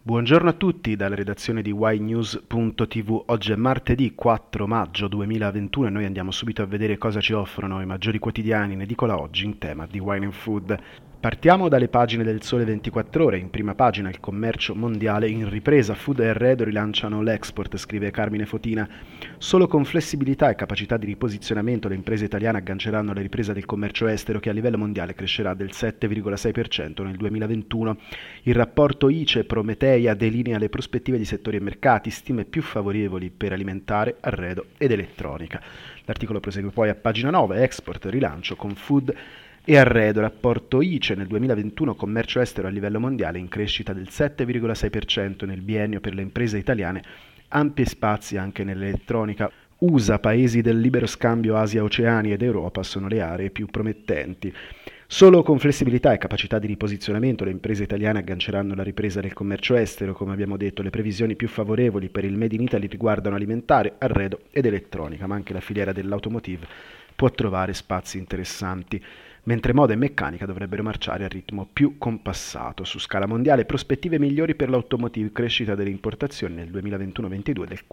Buongiorno a tutti dalla redazione di ynews.tv. Oggi è martedì 4 maggio 2021 e noi andiamo subito a vedere cosa ci offrono i maggiori quotidiani in edicola oggi in tema di wine and food. Partiamo dalle pagine del Sole 24 Ore. In prima pagina il commercio mondiale in ripresa. Food e Arredo rilanciano l'export, scrive Carmine Fotina. Solo con flessibilità e capacità di riposizionamento le imprese italiane agganceranno la ripresa del commercio estero che a livello mondiale crescerà del 7,6% nel 2021. Il rapporto ICE Prometeia delinea le prospettive di settori e mercati, stime più favorevoli per alimentare, arredo ed elettronica. L'articolo prosegue poi a pagina 9, export, rilancio con food e arredo, rapporto ICE nel 2021, commercio estero a livello mondiale in crescita del 7,6% nel biennio per le imprese italiane, ampi spazi anche nell'elettronica. USA, paesi del libero scambio Asia-Oceania ed Europa sono le aree più promettenti. Solo con flessibilità e capacità di riposizionamento le imprese italiane agganceranno la ripresa del commercio estero. Come abbiamo detto, le previsioni più favorevoli per il Made in Italy riguardano alimentare, arredo ed elettronica, ma anche la filiera dell'automotive può trovare spazi interessanti, mentre moda e meccanica dovrebbero marciare a ritmo più compassato. Su scala mondiale, prospettive migliori per l'automotive, crescita delle importazioni nel 2021-22 del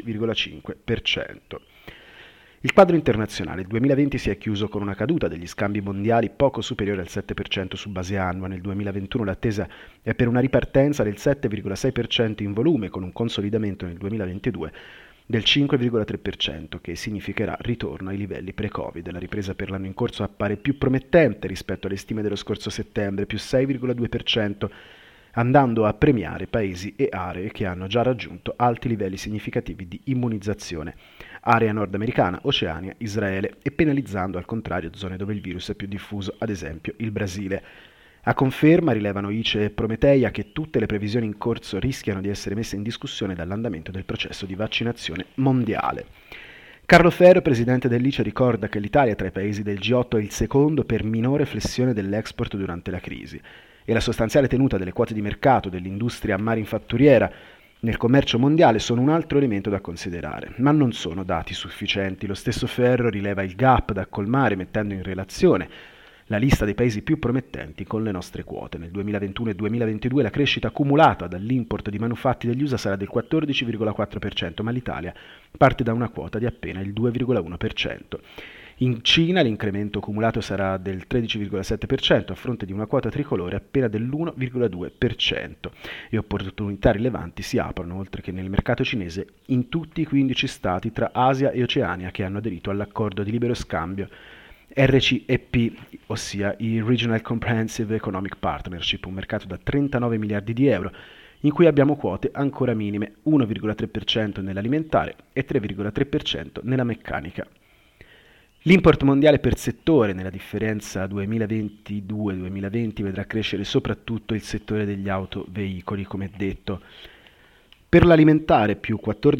15,5%. Il quadro internazionale: il 2020 si è chiuso con una caduta degli scambi mondiali poco superiore al 7% su base annua. Nel 2021 l'attesa è per una ripartenza del 7,6% in volume, con un consolidamento nel 2022 del 5,3%, che significherà ritorno ai livelli pre-Covid. La ripresa per l'anno in corso appare più promettente rispetto alle stime dello scorso settembre, più 6,2%, andando a premiare paesi e aree che hanno già raggiunto alti livelli significativi di immunizzazione, area nordamericana, Oceania, Israele, e penalizzando al contrario zone dove il virus è più diffuso, ad esempio il Brasile. A conferma, rilevano ICE e Prometeia, che tutte le previsioni in corso rischiano di essere messe in discussione dall'andamento del processo di vaccinazione mondiale. Carlo Ferro, presidente dell'ICE, ricorda che l'Italia tra i paesi del G8 è il secondo per minore flessione dell'export durante la crisi e la sostanziale tenuta delle quote di mercato dell'industria manifatturiera nel commercio mondiale sono un altro elemento da considerare, ma non sono dati sufficienti. Lo stesso Ferro rileva il gap da colmare mettendo in relazione la lista dei paesi più promettenti con le nostre quote. Nel 2021 e 2022 la crescita accumulata dall'import di manufatti degli USA sarà del 14,4%, ma l'Italia parte da una quota di appena il 2,1%. In Cina l'incremento accumulato sarà del 13,7% a fronte di una quota tricolore appena dell'1,2%, e opportunità rilevanti si aprono, oltre che nel mercato cinese, in tutti i 15 stati tra Asia e Oceania che hanno aderito all'accordo di libero scambio RCEP, ossia i Regional Comprehensive Economic Partnership, un mercato da 39 miliardi di euro in cui abbiamo quote ancora minime, 1,3% nell'alimentare e 3,3% nella meccanica. L'import mondiale per settore nella differenza 2022-2020 vedrà crescere soprattutto il settore degli autoveicoli, come detto. Per l'alimentare più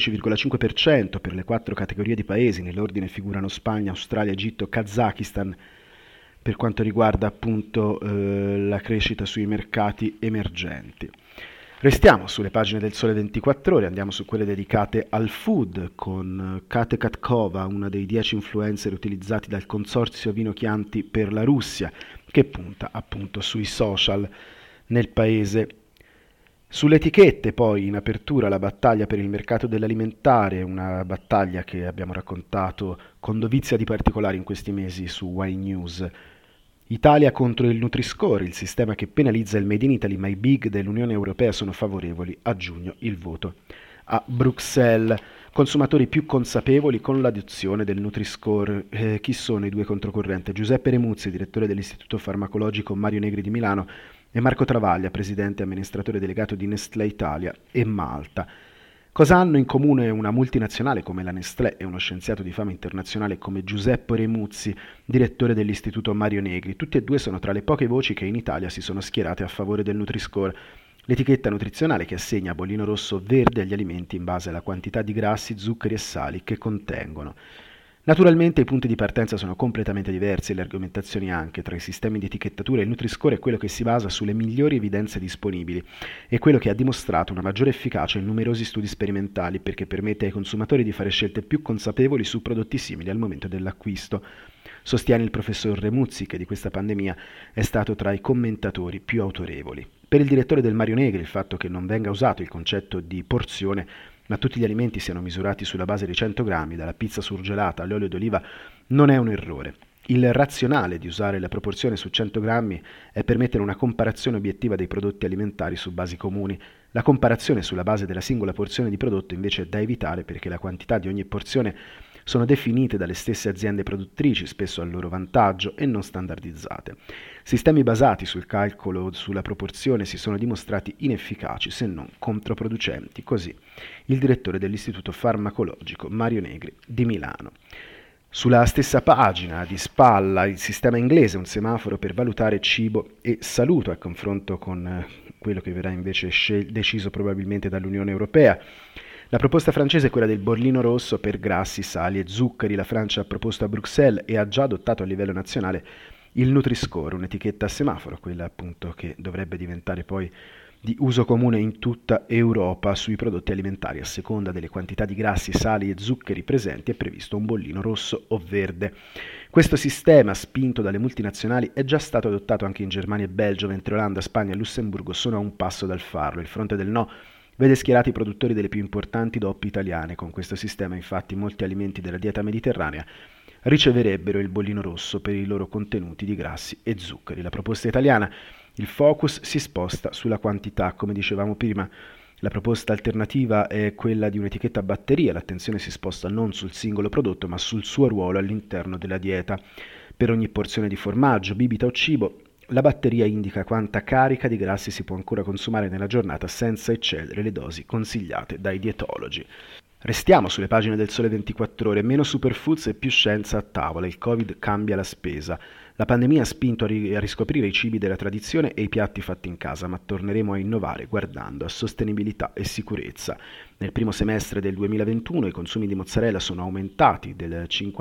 14,5% per le 4 categorie di paesi, nell'ordine figurano Spagna, Australia, Egitto, Kazakistan, per quanto riguarda appunto la crescita sui mercati emergenti. Restiamo sulle pagine del Sole 24 Ore, andiamo su quelle dedicate al food con Kate Katkova, una dei 10 influencer utilizzati dal consorzio Vino Chianti per la Russia, che punta appunto sui social nel paese. Sulle etichette poi, in apertura, la battaglia per il mercato dell'alimentare, una battaglia che abbiamo raccontato con dovizia di particolari in questi mesi su Wine News. Italia contro il Nutri-Score, il sistema che penalizza il Made in Italy, ma i big dell'Unione Europea sono favorevoli. A giugno il voto. A Bruxelles, consumatori più consapevoli con l'adozione del Nutri-Score. Chi sono i due controcorrente? Giuseppe Remuzzi, direttore dell'Istituto Farmacologico Mario Negri di Milano, e Marco Travaglia, presidente e amministratore delegato di Nestlé Italia e Malta. Cosa hanno in comune una multinazionale come la Nestlé e uno scienziato di fama internazionale come Giuseppe Remuzzi, direttore dell'Istituto Mario Negri? Tutti e due sono tra le poche voci che in Italia si sono schierate a favore del Nutri-Score, l'etichetta nutrizionale che assegna bollino rosso verde agli alimenti in base alla quantità di grassi, zuccheri e sali che contengono. Naturalmente i punti di partenza sono completamente diversi e le argomentazioni anche. Tra i sistemi di etichettatura il Nutri-Score è quello che si basa sulle migliori evidenze disponibili e quello che ha dimostrato una maggiore efficacia in numerosi studi sperimentali, perché permette ai consumatori di fare scelte più consapevoli su prodotti simili al momento dell'acquisto. sostiene il professor Remuzzi, che di questa pandemia è stato tra i commentatori più autorevoli. Per il direttore del Mario Negri il fatto che non venga usato il concetto di porzione, ma tutti gli alimenti siano misurati sulla base di 100 grammi, dalla pizza surgelata all'olio d'oliva, non è un errore. Il razionale di usare la proporzione su 100 grammi è permettere una comparazione obiettiva dei prodotti alimentari su basi comuni. La comparazione sulla base della singola porzione di prodotto invece è da evitare, perché la quantità di ogni porzione sono definite dalle stesse aziende produttrici, spesso a loro vantaggio, e non standardizzate. Sistemi basati sul calcolo sulla proporzione si sono dimostrati inefficaci, se non controproducenti. Così il direttore dell'Istituto Farmacologico Mario Negri di Milano. Sulla stessa pagina, di spalla, il sistema inglese, un semaforo per valutare cibo e salute, a confronto con quello che verrà invece deciso probabilmente dall'Unione Europea. La proposta francese è quella del bollino rosso per grassi, sali e zuccheri. La Francia ha proposto a Bruxelles e ha già adottato a livello nazionale il Nutri-Score, un'etichetta a semaforo, quella appunto che dovrebbe diventare poi di uso comune in tutta Europa sui prodotti alimentari. A seconda delle quantità di grassi, sali e zuccheri presenti è previsto un bollino rosso o verde. Questo sistema, spinto dalle multinazionali, è già stato adottato anche in Germania e Belgio, mentre Olanda, Spagna e Lussemburgo sono a un passo dal farlo. Il fronte del no vede schierati i produttori delle più importanti DOP italiane. Con questo sistema, infatti, molti alimenti della dieta mediterranea riceverebbero il bollino rosso per i loro contenuti di grassi e zuccheri. La proposta italiana, il focus si sposta sulla quantità, come dicevamo prima. La proposta alternativa è quella di un'etichetta a batteria, l'attenzione si sposta non sul singolo prodotto ma sul suo ruolo all'interno della dieta. Per ogni porzione di formaggio, bibita o cibo, la batteria indica quanta carica di grassi si può ancora consumare nella giornata senza eccedere le dosi consigliate dai dietologi. Restiamo sulle pagine del Sole 24 Ore, meno superfoods e più scienza a tavola, il Covid cambia la spesa. La pandemia ha spinto a riscoprire i cibi della tradizione e i piatti fatti in casa, ma torneremo a innovare guardando a sostenibilità e sicurezza. Nel primo semestre del 2021 i consumi di mozzarella sono aumentati del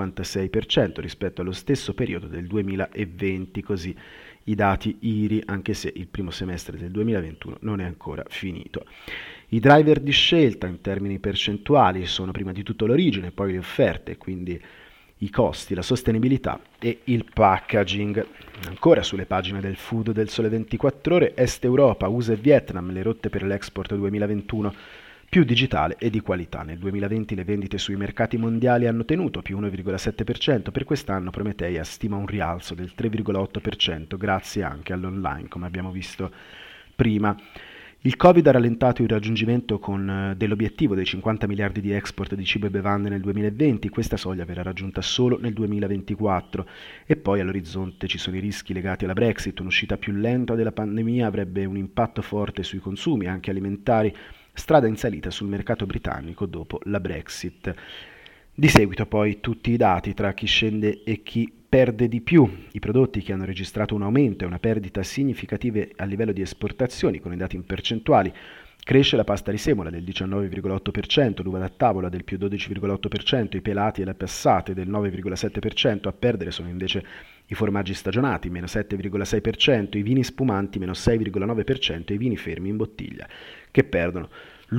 56% rispetto allo stesso periodo del 2020, così i dati IRI, anche se il primo semestre del 2021 non è ancora finito. I driver di scelta in termini percentuali sono prima di tutto l'origine, poi le offerte, quindi i costi, la sostenibilità e il packaging. Ancora sulle pagine del food del Sole 24 Ore, Est Europa, USA e Vietnam, le rotte per l'export 2021, più digitale e di qualità. Nel 2020 le vendite sui mercati mondiali hanno tenuto più 1,7%, per quest'anno Prometeia stima un rialzo del 3,8%, grazie anche all'online, come abbiamo visto prima. Il Covid ha rallentato il raggiungimento dell'obiettivo dei 50 miliardi di export di cibo e bevande nel 2020, questa soglia verrà raggiunta solo nel 2024 e poi all'orizzonte ci sono i rischi legati alla Brexit. Un'uscita più lenta della pandemia avrebbe un impatto forte sui consumi, anche alimentari, strada in salita sul mercato britannico dopo la Brexit. Di seguito poi tutti i dati tra chi scende e chi perde di più. I prodotti che hanno registrato un aumento e una perdita significative a livello di esportazioni, con i dati in percentuali. Cresce la pasta di semola del 19,8%, l'uva da tavola del più 12,8%, i pelati e le passate del 9,7%, a perdere sono invece i formaggi stagionati, meno 7,6%, i vini spumanti, meno 6,9% e i vini fermi in bottiglia, che perdono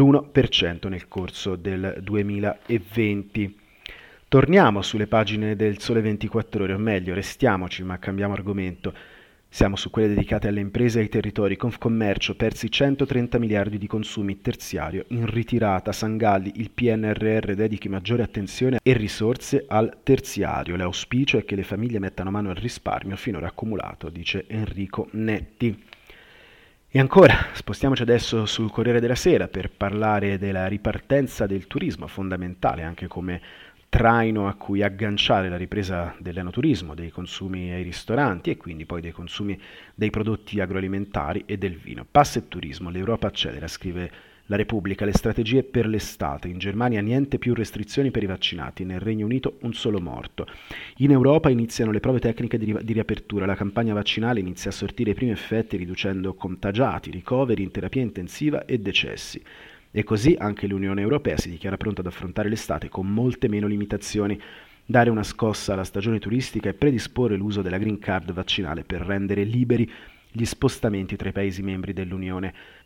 l'1% nel corso del 2020. Torniamo sulle pagine del Sole 24 Ore, o meglio, restiamoci ma cambiamo argomento. Siamo su quelle dedicate alle imprese e ai territori. Confcommercio, persi 130 miliardi di consumi, terziario in ritirata. Sangalli, il PNRR dedichi maggiore attenzione e risorse al terziario. L'auspicio è che le famiglie mettano mano al risparmio finora accumulato, dice Enrico Netti. E ancora, spostiamoci adesso sul Corriere della Sera per parlare della ripartenza del turismo, fondamentale anche come traino a cui agganciare la ripresa dell'enoturismo, dei consumi ai ristoranti e quindi poi dei consumi dei prodotti agroalimentari e del vino. Passa e turismo, l'Europa accelera, scrive la Repubblica, le strategie per l'estate. In Germania niente più restrizioni per i vaccinati, nel Regno Unito un solo morto. In Europa iniziano le prove tecniche di riapertura, la campagna vaccinale inizia a sortire i primi effetti riducendo contagiati, ricoveri in terapia intensiva e decessi. E così anche l'Unione Europea si dichiara pronta ad affrontare l'estate con molte meno limitazioni, dare una scossa alla stagione turistica e predisporre l'uso della Green Card vaccinale per rendere liberi gli spostamenti tra i Paesi membri dell'Unione.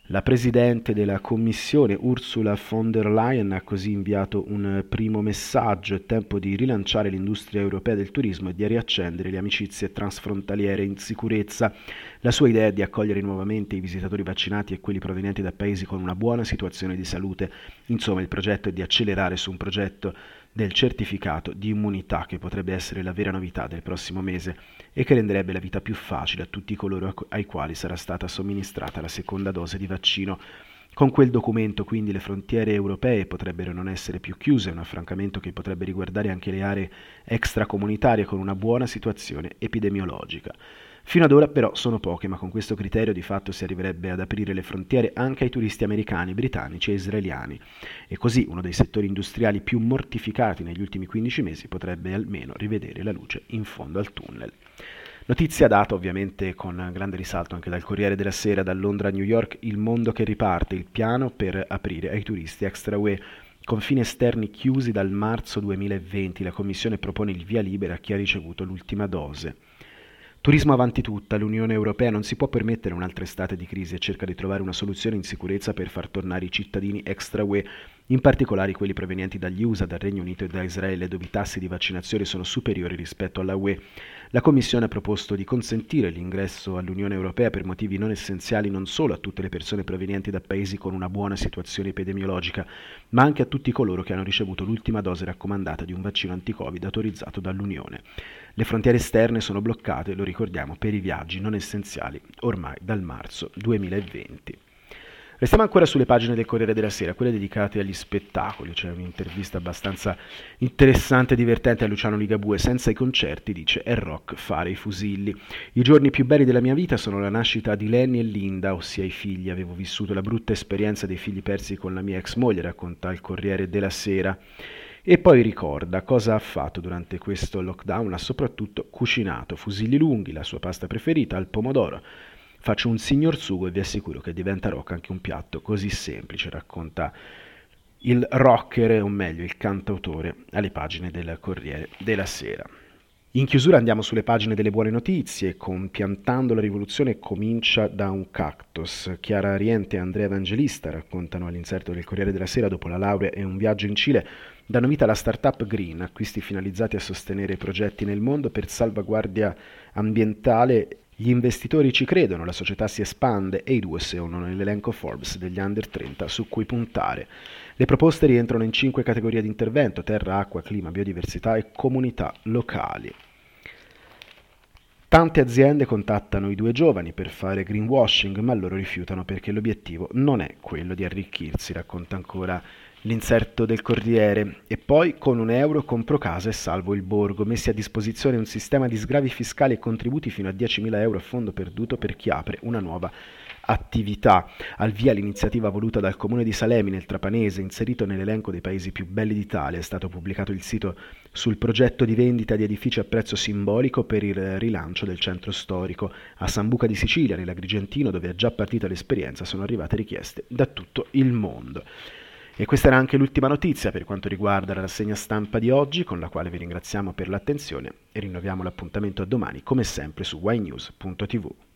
La presidente della Commissione Ursula von der Leyen ha così inviato un primo messaggio: è tempo di rilanciare l'industria europea del turismo e di riaccendere le amicizie transfrontaliere in sicurezza. La sua idea è di accogliere nuovamente i visitatori vaccinati e quelli provenienti da paesi con una buona situazione di salute. Insomma, il progetto è di accelerare su un progetto del certificato di immunità che potrebbe essere la vera novità del prossimo mese e che renderebbe la vita più facile a tutti coloro ai quali sarà stata somministrata la seconda dose di vaccino. Con quel documento quindi le frontiere europee potrebbero non essere più chiuse, un affrancamento che potrebbe riguardare anche le aree extracomunitarie con una buona situazione epidemiologica. Fino ad ora però sono poche, ma con questo criterio di fatto si arriverebbe ad aprire le frontiere anche ai turisti americani, britannici e israeliani, e così uno dei settori industriali più mortificati negli ultimi 15 mesi potrebbe almeno rivedere la luce in fondo al tunnel. Notizia data ovviamente con grande risalto anche dal Corriere della Sera, da Londra a New York: il mondo che riparte, il piano per aprire ai turisti extra UE. Confini esterni chiusi dal marzo 2020, la Commissione propone il via libera a chi ha ricevuto l'ultima dose. Turismo avanti tutta, l'Unione Europea non si può permettere un'altra estate di crisi e cerca di trovare una soluzione in sicurezza per far tornare i cittadini extra UE, in particolare quelli provenienti dagli USA, dal Regno Unito e da Israele, dove i tassi di vaccinazione sono superiori rispetto alla UE. La Commissione ha proposto di consentire l'ingresso all'Unione Europea per motivi non essenziali non solo a tutte le persone provenienti da paesi con una buona situazione epidemiologica, ma anche a tutti coloro che hanno ricevuto l'ultima dose raccomandata di un vaccino anti-Covid autorizzato dall'Unione. Le frontiere esterne sono bloccate, lo ricordiamo, per i viaggi non essenziali ormai dal marzo 2020. Restiamo ancora sulle pagine del Corriere della Sera, quelle dedicate agli spettacoli. C'è un'intervista abbastanza interessante e divertente a Luciano Ligabue. Senza i concerti, dice, è rock fare i fusilli. I giorni più belli della mia vita sono la nascita di Lenny e Linda, ossia i figli. Avevo vissuto la brutta esperienza dei figli persi con la mia ex moglie, racconta il Corriere della Sera. E poi ricorda cosa ha fatto durante questo lockdown: ha soprattutto cucinato fusilli lunghi, la sua pasta preferita, al pomodoro. Faccio un signor sugo e vi assicuro che diventa rock anche un piatto così semplice, racconta il rocker, o meglio il cantautore, alle pagine del Corriere della Sera. In chiusura andiamo sulle pagine delle buone notizie, con Piantando la rivoluzione comincia da un cactus. Chiara Riente e Andrea Evangelista raccontano all'inserto del Corriere della Sera: dopo la laurea e un viaggio in Cile, danno vita alla startup Green, acquisti finalizzati a sostenere progetti nel mondo per salvaguardia ambientale. Gli investitori ci credono, la società si espande e i due sono nell'elenco Forbes degli under 30 su cui puntare. Le proposte rientrano in 5 categorie di intervento: terra, acqua, clima, biodiversità e comunità locali. Tante aziende contattano i due giovani per fare greenwashing, ma loro rifiutano perché l'obiettivo non è quello di arricchirsi, racconta ancora l'inserto del Corriere. E poi: con €1 compro casa e salvo il borgo, messi a disposizione un sistema di sgravi fiscali e contributi fino a €10.000 a fondo perduto per chi apre una nuova attività. Al via l'iniziativa voluta dal comune di Salemi nel Trapanese, inserito nell'elenco dei paesi più belli d'Italia. È stato pubblicato il sito sul progetto di vendita di edifici a prezzo simbolico per il rilancio del centro storico. A Sambuca di Sicilia, nell'Agrigentino, dove è già partita l'esperienza, sono arrivate richieste da tutto il mondo. E questa era anche l'ultima notizia per quanto riguarda la rassegna stampa di oggi, con la quale vi ringraziamo per l'attenzione e rinnoviamo l'appuntamento a domani, come sempre, su ynews.tv.